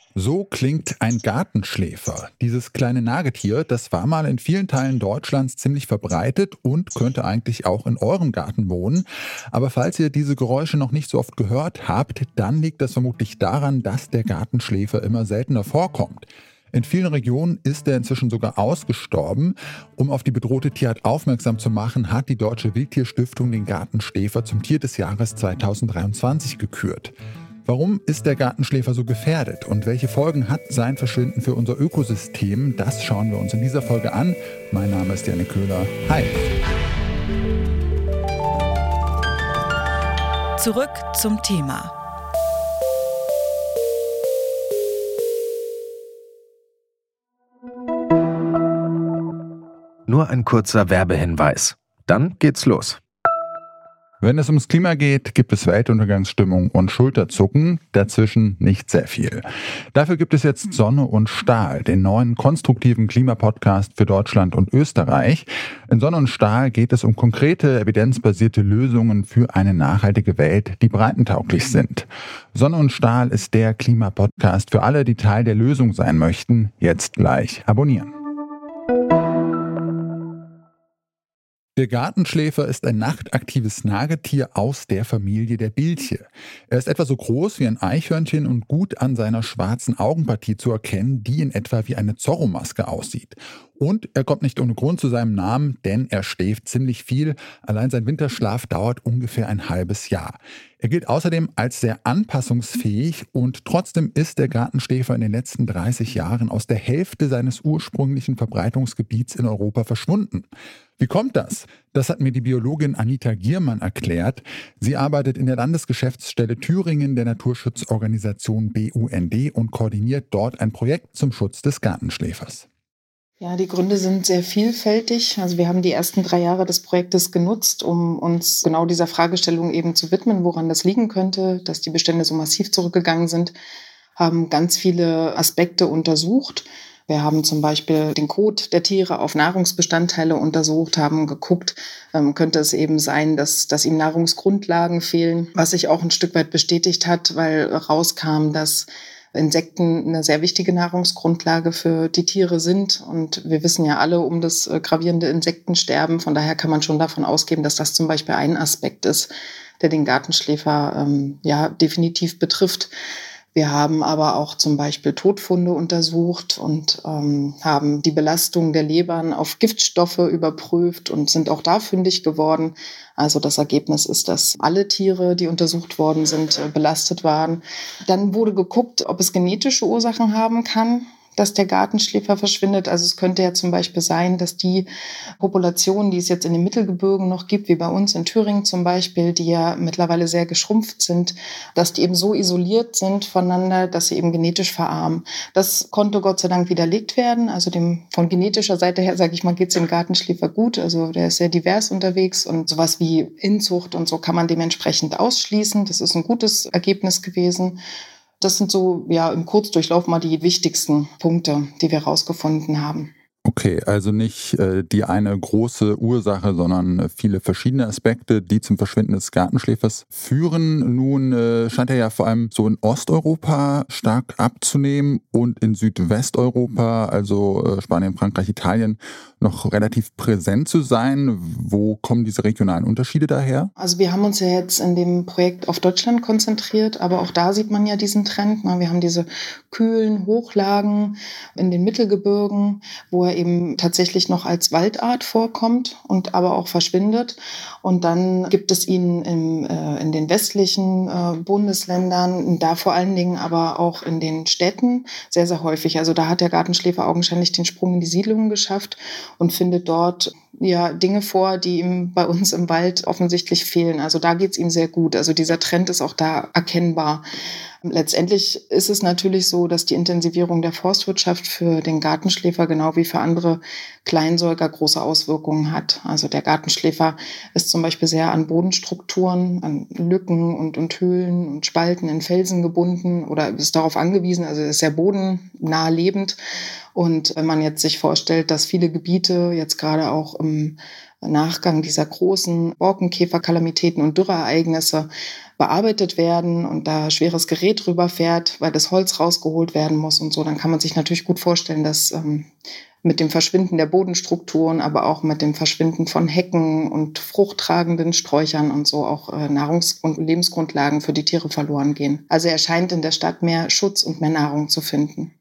So klingt ein Gartenschläfer. Dieses kleine Nagetier, das war mal in vielen Teilen Deutschlands ziemlich verbreitet und könnte eigentlich auch in eurem Garten wohnen. Aber falls ihr diese Geräusche noch nicht so oft gehört habt, dann liegt das vermutlich daran, dass der Gartenschläfer immer seltener vorkommt. In vielen Regionen ist er inzwischen sogar ausgestorben. Um auf die bedrohte Tierart aufmerksam zu machen, hat die Deutsche Wildtierstiftung den Gartenschläfer zum Tier des Jahres 2023 gekürt. Warum ist der Gartenschläfer so gefährdet und welche Folgen hat sein Verschwinden für unser Ökosystem? Das schauen wir uns in dieser Folge an. Mein Name ist Janik Köhler. Hi. Zurück zum Thema. Nur ein kurzer Werbehinweis. Dann geht's los. Wenn es ums Klima geht, gibt es Weltuntergangsstimmung und Schulterzucken, dazwischen nicht sehr viel. Dafür gibt es jetzt Sonne und Stahl, den neuen konstruktiven Klimapodcast für Deutschland und Österreich. In Sonne und Stahl geht es um konkrete, evidenzbasierte Lösungen für eine nachhaltige Welt, die breitentauglich sind. Sonne und Stahl ist der Klimapodcast für alle, die Teil der Lösung sein möchten. Jetzt gleich abonnieren. Der Gartenschläfer ist ein nachtaktives Nagetier aus der Familie der Bilche. Er ist etwa so groß wie ein Eichhörnchen und gut an seiner schwarzen Augenpartie zu erkennen, die in etwa wie eine Zorro-Maske aussieht. Und er kommt nicht ohne Grund zu seinem Namen, denn er schläft ziemlich viel. Allein sein Winterschlaf dauert ungefähr ein halbes Jahr. Er gilt außerdem als sehr anpassungsfähig und trotzdem ist der Gartenschläfer in den letzten 30 Jahren aus der Hälfte seines ursprünglichen Verbreitungsgebiets in Europa verschwunden. Wie kommt das? Das hat mir die Biologin Anita Giermann erklärt. Sie arbeitet in der Landesgeschäftsstelle Thüringen der Naturschutzorganisation BUND und koordiniert dort ein Projekt zum Schutz des Gartenschläfers. Ja, die Gründe sind sehr vielfältig. Also wir haben die ersten 3 Jahre des Projektes genutzt, um uns genau dieser Fragestellung eben zu widmen, woran das liegen könnte, dass die Bestände so massiv zurückgegangen sind, haben ganz viele Aspekte untersucht. Wir haben zum Beispiel den Kot der Tiere auf Nahrungsbestandteile untersucht, haben geguckt, könnte es eben sein, dass ihm Nahrungsgrundlagen fehlen, was sich auch ein Stück weit bestätigt hat, weil rauskam, dass Insekten eine sehr wichtige Nahrungsgrundlage für die Tiere sind. Und wir wissen ja alle um das gravierende Insektensterben. Von daher kann man schon davon ausgehen, dass das zum Beispiel ein Aspekt ist, der den Gartenschläfer definitiv betrifft. Wir haben aber auch zum Beispiel Totfunde untersucht und haben die Belastung der Lebern auf Giftstoffe überprüft und sind auch da fündig geworden. Also das Ergebnis ist, dass alle Tiere, die untersucht worden sind, belastet waren. Dann wurde geguckt, ob es genetische Ursachen haben kann, dass der Gartenschläfer verschwindet. Also es könnte ja zum Beispiel sein, dass die Populationen, die es jetzt in den Mittelgebirgen noch gibt, wie bei uns in Thüringen zum Beispiel, die ja mittlerweile sehr geschrumpft sind, dass die eben so isoliert sind voneinander, dass sie eben genetisch verarmen. Das konnte Gott sei Dank widerlegt werden. Also von genetischer Seite her, sage ich mal, geht es dem Gartenschläfer gut. Also der ist sehr divers unterwegs und sowas wie Inzucht und so kann man dementsprechend ausschließen. Das ist ein gutes Ergebnis gewesen. Das sind so, im Kurzdurchlauf mal die wichtigsten Punkte, die wir rausgefunden haben. Okay, also nicht die eine große Ursache, sondern viele verschiedene Aspekte, die zum Verschwinden des Gartenschläfers führen. Nun scheint er ja vor allem so in Osteuropa stark abzunehmen und in Südwesteuropa, also Spanien, Frankreich, Italien, noch relativ präsent zu sein. Wo kommen diese regionalen Unterschiede daher? Also wir haben uns ja jetzt in dem Projekt auf Deutschland konzentriert, aber auch da sieht man ja diesen Trend. Wir haben diese kühlen Hochlagen in den Mittelgebirgen, wo er eben tatsächlich noch als Waldart vorkommt und aber auch verschwindet. Und dann gibt es ihn in den westlichen Bundesländern, da vor allen Dingen aber auch in den Städten sehr, sehr häufig. Also da hat der Gartenschläfer augenscheinlich den Sprung in die Siedlungen geschafft und findet dort Dinge vor, die ihm bei uns im Wald offensichtlich fehlen. Also da geht es ihm sehr gut. Also dieser Trend ist auch da erkennbar. Letztendlich ist es natürlich so, dass die Intensivierung der Forstwirtschaft für den Gartenschläfer genau wie für andere Kleinsäuger große Auswirkungen hat. Also der Gartenschläfer ist zum Beispiel sehr an Bodenstrukturen, an Lücken und Höhlen und Spalten in Felsen gebunden oder ist darauf angewiesen, also ist sehr bodennah lebend. Und wenn man jetzt sich vorstellt, dass viele Gebiete jetzt gerade auch im Nachgang dieser großen Borkenkäferkalamitäten und Dürreereignisse bearbeitet werden und da schweres Gerät drüber fährt, weil das Holz rausgeholt werden muss und so, dann kann man sich natürlich gut vorstellen, dass mit dem Verschwinden der Bodenstrukturen, aber auch mit dem Verschwinden von Hecken und fruchttragenden Sträuchern und so auch Nahrungs- und Lebensgrundlagen für die Tiere verloren gehen. Also er scheint in der Stadt mehr Schutz und mehr Nahrung zu finden.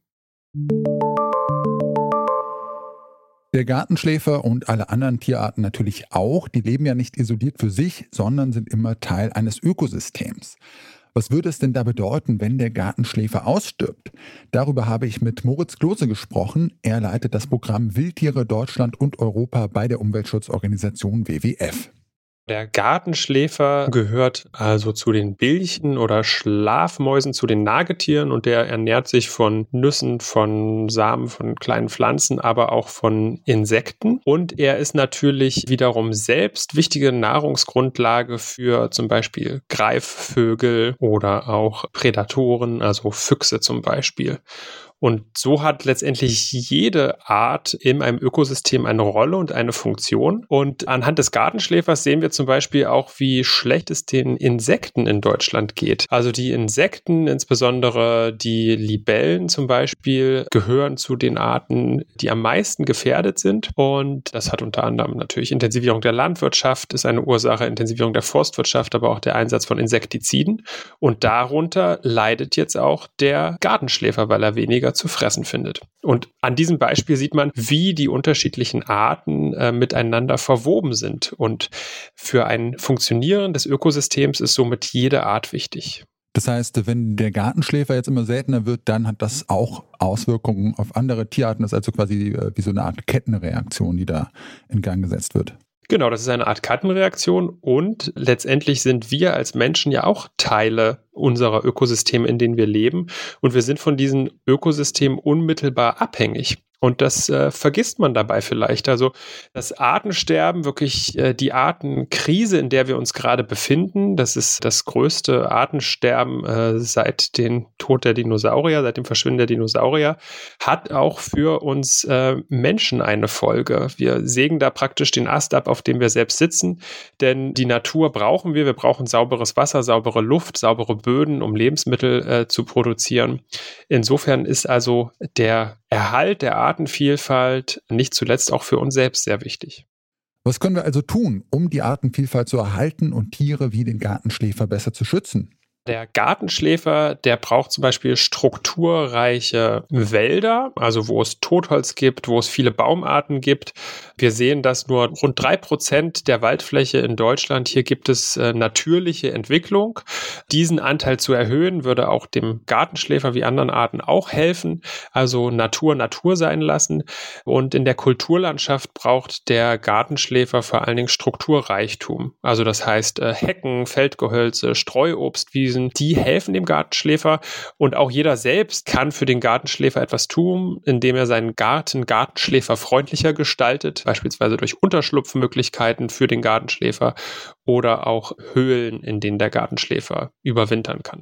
Der Gartenschläfer und alle anderen Tierarten natürlich auch, die leben ja nicht isoliert für sich, sondern sind immer Teil eines Ökosystems. Was würde es denn da bedeuten, wenn der Gartenschläfer ausstirbt? Darüber habe ich mit Moritz Klose gesprochen. Er leitet das Programm Wildtiere Deutschland und Europa bei der Umweltschutzorganisation WWF. Der Gartenschläfer gehört also zu den Bilchen oder Schlafmäusen, zu den Nagetieren, und der ernährt sich von Nüssen, von Samen, von kleinen Pflanzen, aber auch von Insekten. Und er ist natürlich wiederum selbst wichtige Nahrungsgrundlage für zum Beispiel Greifvögel oder auch Prädatoren, also Füchse zum Beispiel. Und so hat letztendlich jede Art in einem Ökosystem eine Rolle und eine Funktion. Und anhand des Gartenschläfers sehen wir zum Beispiel auch, wie schlecht es den Insekten in Deutschland geht. Also die Insekten, insbesondere die Libellen zum Beispiel, gehören zu den Arten, die am meisten gefährdet sind. Und das hat unter anderem natürlich Intensivierung der Landwirtschaft, ist eine Ursache, Intensivierung der Forstwirtschaft, aber auch der Einsatz von Insektiziden. Und darunter leidet jetzt auch der Gartenschläfer, weil er weniger zu fressen findet. Und an diesem Beispiel sieht man, wie die unterschiedlichen Arten miteinander verwoben sind. Und für ein Funktionieren des Ökosystems ist somit jede Art wichtig. Das heißt, wenn der Gartenschläfer jetzt immer seltener wird, dann hat das auch Auswirkungen auf andere Tierarten. Das ist also quasi wie so eine Art Kettenreaktion, die da in Gang gesetzt wird. Genau, das ist eine Art Kettenreaktion, und letztendlich sind wir als Menschen ja auch Teile unserer Ökosysteme, in denen wir leben, und wir sind von diesen Ökosystemen unmittelbar abhängig. Und das vergisst man dabei vielleicht. Also das Artensterben, wirklich die Artenkrise, in der wir uns gerade befinden, das ist das größte Artensterben seit dem Tod der Dinosaurier, seit dem Verschwinden der Dinosaurier, hat auch für uns Menschen eine Folge. Wir sägen da praktisch den Ast ab, auf dem wir selbst sitzen, denn die Natur brauchen wir. Wir brauchen sauberes Wasser, saubere Luft, saubere Böden, um Lebensmittel zu produzieren. Insofern ist also der Erhalt der Artenvielfalt nicht zuletzt auch für uns selbst sehr wichtig. Was können wir also tun, um die Artenvielfalt zu erhalten und Tiere wie den Gartenschläfer besser zu schützen? Der Gartenschläfer, der braucht zum Beispiel strukturreiche Wälder, also wo es Totholz gibt, wo es viele Baumarten gibt. Wir sehen, dass nur rund 3% der Waldfläche in Deutschland, hier gibt es natürliche Entwicklung. Diesen Anteil zu erhöhen, würde auch dem Gartenschläfer wie anderen Arten auch helfen. Also Natur sein lassen. Und in der Kulturlandschaft braucht der Gartenschläfer vor allen Dingen Strukturreichtum. Also das heißt Hecken, Feldgehölze, Streuobstwiesen, die helfen dem Gartenschläfer, und auch jeder selbst kann für den Gartenschläfer etwas tun, indem er seinen Garten gartenschläferfreundlicher gestaltet, beispielsweise durch Unterschlupfmöglichkeiten für den Gartenschläfer oder auch Höhlen, in denen der Gartenschläfer überwintern kann.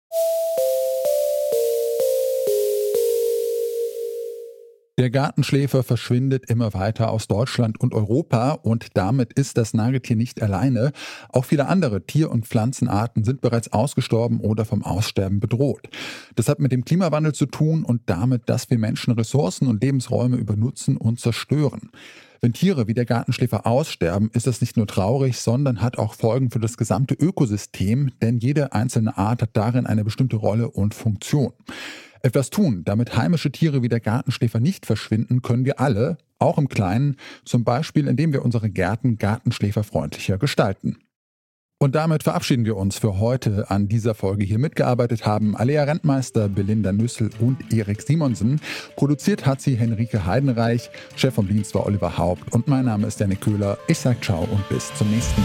Der Gartenschläfer verschwindet immer weiter aus Deutschland und Europa, und damit ist das Nagetier nicht alleine. Auch viele andere Tier- und Pflanzenarten sind bereits ausgestorben oder vom Aussterben bedroht. Das hat mit dem Klimawandel zu tun und damit, dass wir Menschen Ressourcen und Lebensräume übernutzen und zerstören. Wenn Tiere wie der Gartenschläfer aussterben, ist das nicht nur traurig, sondern hat auch Folgen für das gesamte Ökosystem, denn jede einzelne Art hat darin eine bestimmte Rolle und Funktion. Etwas tun, damit heimische Tiere wie der Gartenschläfer nicht verschwinden, können wir alle, auch im Kleinen, zum Beispiel indem wir unsere Gärten gartenschläferfreundlicher gestalten. Und damit verabschieden wir uns für heute. An dieser Folge hier mitgearbeitet haben Alea Rentmeister, Belinda Nüssel und Erik Simonsen. Produziert hat sie Henrike Heidenreich. Chef vom Dienst war Oliver Haupt. Und mein Name ist Janik Köhler. Ich sage ciao und bis zum nächsten Mal.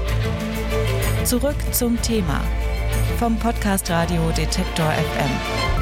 Zurück zum Thema vom Podcast Radio Detektor FM.